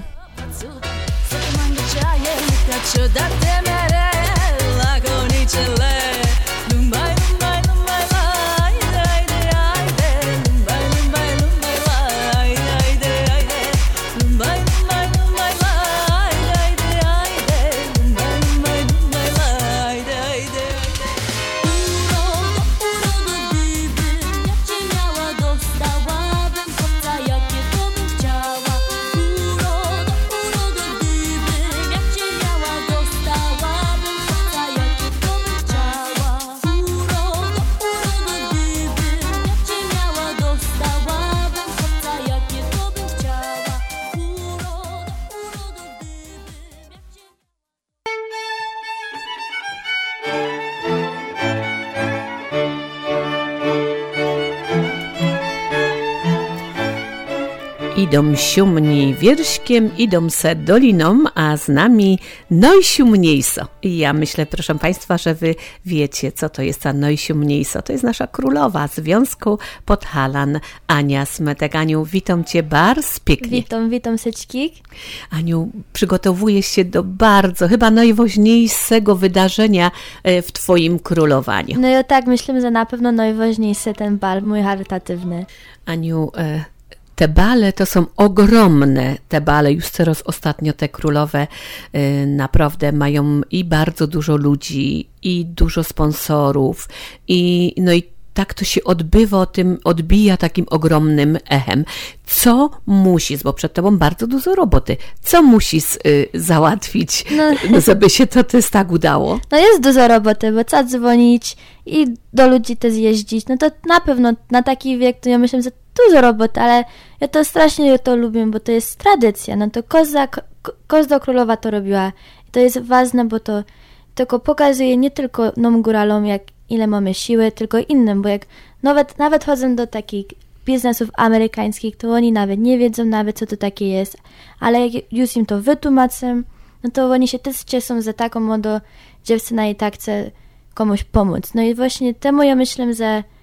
Idą siumni wierskiem, idą se doliną, a z nami Nojsiumniejso. I ja myślę, proszę Państwa, że Wy wiecie, co to jest ta Nojsiumniejso. To jest nasza królowa Związku Podhalan, Ania Smetek. Aniu, witam Cię bardzo pięknie. Witam, witam Seczkik. Aniu, przygotowujesz się do bardzo, chyba najważniejszego wydarzenia w Twoim królowaniu. No i tak, myślę, że na pewno najważniejszy ten bal, mój charytatywny. Aniu, e- te bale to są ogromne, te bale, już teraz ostatnio te królowe y, naprawdę mają i bardzo dużo ludzi, i dużo sponsorów, i no i tak to się odbywa, o tym odbija takim ogromnym echem. Co musisz, bo przed tobą bardzo dużo roboty, co musisz y, załatwić, no. No, żeby się to też tak udało? No jest dużo roboty, bo trzeba dzwonić i do ludzi też jeździć. No to na pewno na taki wiek to ja myślę, że dużo roboty, ale ja to strasznie to lubię, bo to jest tradycja. No to koza, koza królowa to robiła. I to jest ważne, bo to tylko pokazuje nie tylko nam góralom, jak ile mamy siły, tylko innym, bo jak nawet, nawet chodzą do takich biznesów amerykańskich, to oni nawet nie wiedzą nawet, co to takie jest, ale jak już im to wytłumaczę, no to oni się też cieszą, że taką młodą dziewczynę i tak chce komuś pomóc. No i właśnie temu ja myślę, że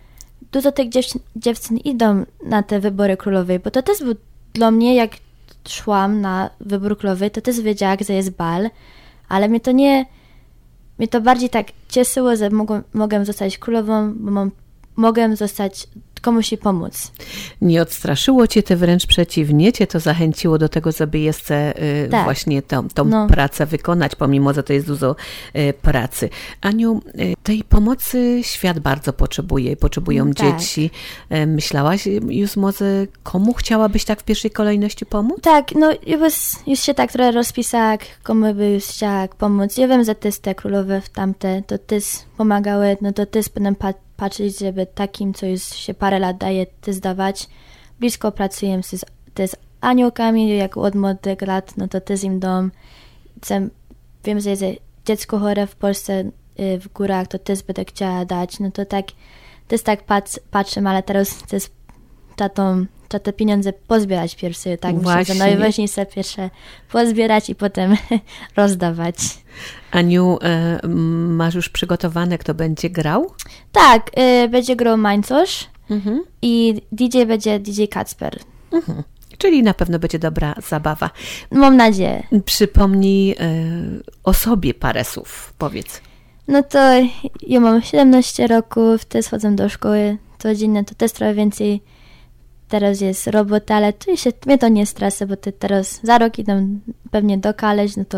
dużo tych dziewczyn, dziewczyn idą na te wybory królowej, bo to też był dla mnie, jak szłam na wybór królowej, to też wiedziałam, że jest bal, ale mnie to nie, mnie to bardziej tak cieszyło, że mogłem, mogłem zostać królową, bo mam, mogłem zostać komuś i pomóc. Nie odstraszyło cię to, wręcz przeciwnie, cię to zachęciło do tego, żeby jeszcze y, tak. właśnie tą, tą no. pracę wykonać, pomimo, że to jest dużo y, pracy. Aniu, y, tej pomocy świat bardzo potrzebuje, potrzebują tak. dzieci. Y, myślałaś już może, komu chciałabyś tak w pierwszej kolejności pomóc? Tak, no już, już się tak trochę rozpisała, komu by już chciała pomóc. Ja wiem, że też te królowe w tamte, to też pomagały, no to też będę patrzeć, patrzeć, żeby takim, co już się parę lat daje, też dawać. Blisko pracuję z, z aniołkami, jak od młodych lat, no to też im dom. Wiem, że jest dziecko chore w Polsce, w górach, to też będę chciała dać. No to tak, też tak patrz, patrzę, ale teraz też trzeba te pieniądze pozbierać pierwsze, tak? Myślę, że najważniejsze pierwsze pozbierać i potem rozdawać. Aniu, e, masz już przygotowane, kto będzie grał? Tak, y, będzie grał Mańcosz mhm. i D J będzie D J Kacper. Mhm. Czyli na pewno będzie dobra zabawa. Mam nadzieję. Przypomnij e, o sobie parę słów, powiedz. No to ja mam siedemnaście roków, też chodzę do szkoły codziennie, to też trochę więcej. Teraz jest robota, ale to się, mnie to nie stresuje, bo ty teraz za rok idę pewnie do college, no to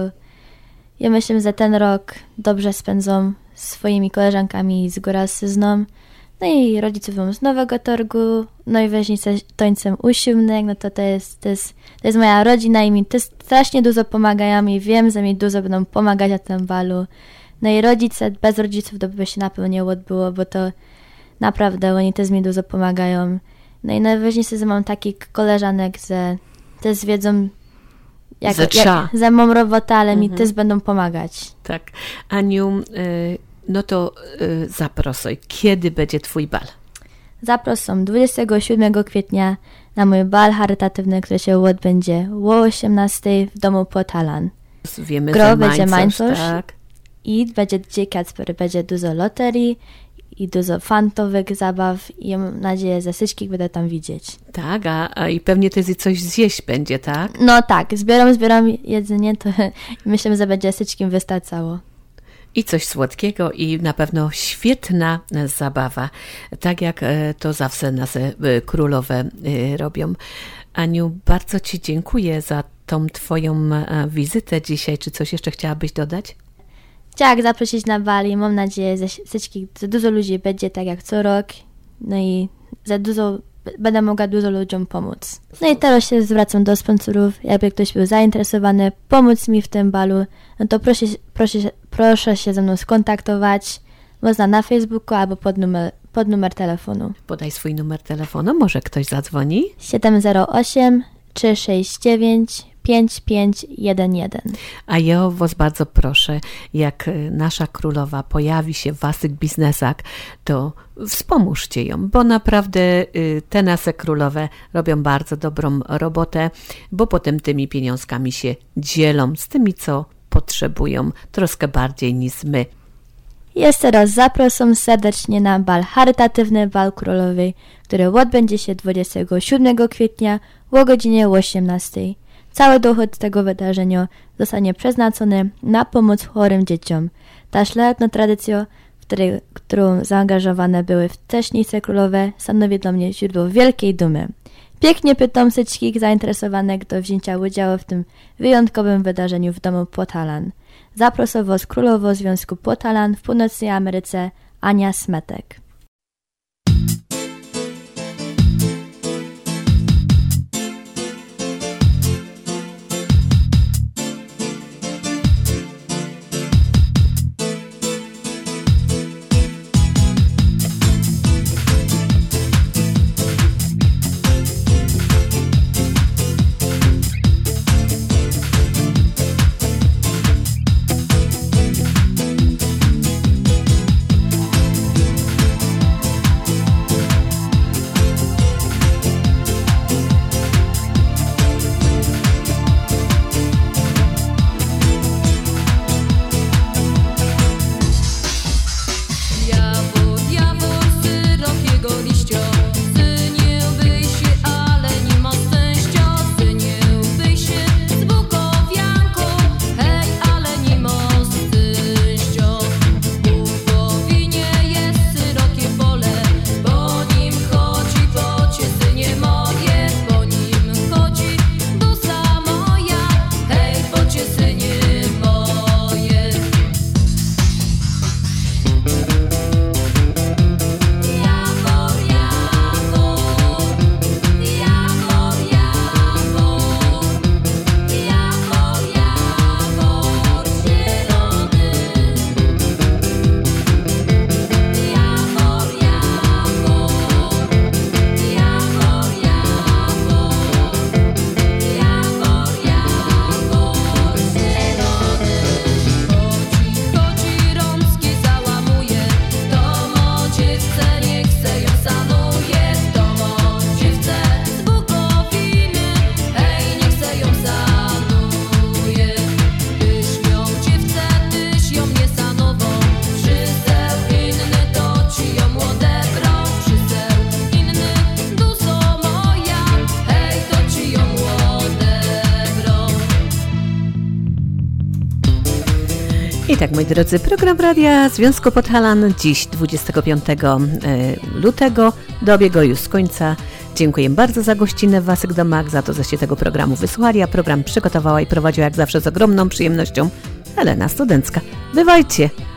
ja myślę, że ten rok dobrze spędzą z swoimi koleżankami z góralszczyzną. No i rodziców mam z Nowego Torgu, najważniejsze tańcem usiłnek, no to to jest, to jest, to jest moja rodzina i mi też strasznie dużo pomagają i wiem, że mi dużo będą pomagać na tym balu. No i rodzice, bez rodziców to by się na pewno nie odbyło, bo to naprawdę oni też mi dużo pomagają. No i najważniejsze, że mam takich koleżanek, że też wiedzą, jak, jak za mam robotę, ale mhm. mi też będą pomagać. Tak. Aniu, y, no to y, zapraszaj. Kiedy będzie twój bal? Zapraszam dwudziestego siódmego kwietnia na mój bal charytatywny, który się odbędzie o osiemnastej w domu Podhalan. Wiemy, Gro że będzie Mańcosz, tak. I będzie D J Kacper, będzie dużo loterii i dużo fantowych zabaw i mam nadzieję, że wszystkich będę tam widzieć. Tak, a, a i pewnie też i coś zjeść będzie, tak? No tak, zbieram, zbieram jedzenie, to myślę, że będzie wszystkim wystarczało. I coś słodkiego i na pewno świetna zabawa, tak jak to zawsze nasze królowe robią. Aniu, bardzo ci dziękuję za tą twoją wizytę dzisiaj. Czy coś jeszcze chciałabyś dodać? Chciałam zaprosić na bal i mam nadzieję, że, że dużo ludzi będzie tak jak co rok, no i za dużo, będę mogła dużo ludziom pomóc. No i teraz się zwracam do sponsorów, jakby ktoś był zainteresowany, pomóc mi w tym balu, no to proszę, proszę, proszę się ze mną skontaktować, można na Facebooku albo pod numer, pod numer telefonu. Podaj swój numer telefonu, może ktoś zadzwoni? siedem zero osiem trzy sześć dziewięć pięć pięć jeden jeden. A ja was bardzo proszę, jak nasza królowa pojawi się w waszych biznesach, to wspomóżcie ją, bo naprawdę te nasze królowe robią bardzo dobrą robotę, bo potem tymi pieniążkami się dzielą z tymi, co potrzebują, troszkę bardziej niż my. Jeszcze raz zapraszam serdecznie na bal charytatywny Bal Królowej, który odbędzie się dwudziestego siódmego kwietnia o godzinie osiemnastej. Cały dochód tego wydarzenia zostanie przeznaczony na pomoc chorym dzieciom. Ta szlachetna tradycja, w której, którą zaangażowane były wcześniejsze królowe, stanowi dla mnie źródło wielkiej dumy. Pięknie pytam wszystkich zainteresowanych do wzięcia udziału w tym wyjątkowym wydarzeniu w domu Podhalan. Zapraszam was królowo Związku Podhalan w Północnej Ameryce, Ania Smetek. I tak, moi drodzy, program Radia Związku Podhalan dziś dwudziestego piątego lutego dobiegł już końca. Dziękuję bardzo za gościnę w Waszych domach, za to, żeście tego programu wysłali, a program przygotowała i prowadziła jak zawsze z ogromną przyjemnością Elena Studencka. Bywajcie!